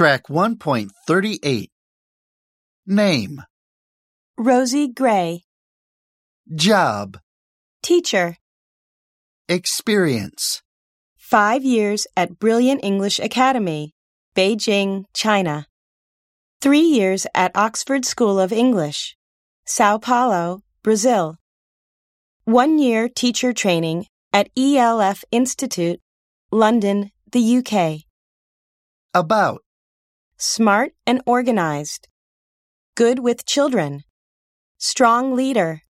Track 1.38. Name. Rosie Gray. Job. Teacher. Experience. 5 years at Brilliant English Academy, Beijing, China. 3 years at Oxford School of English, Sao Paulo, Brazil. 1 year teacher training at ELF Institute, London, the UK. About. Smart and organized. Good with children. Strong leader.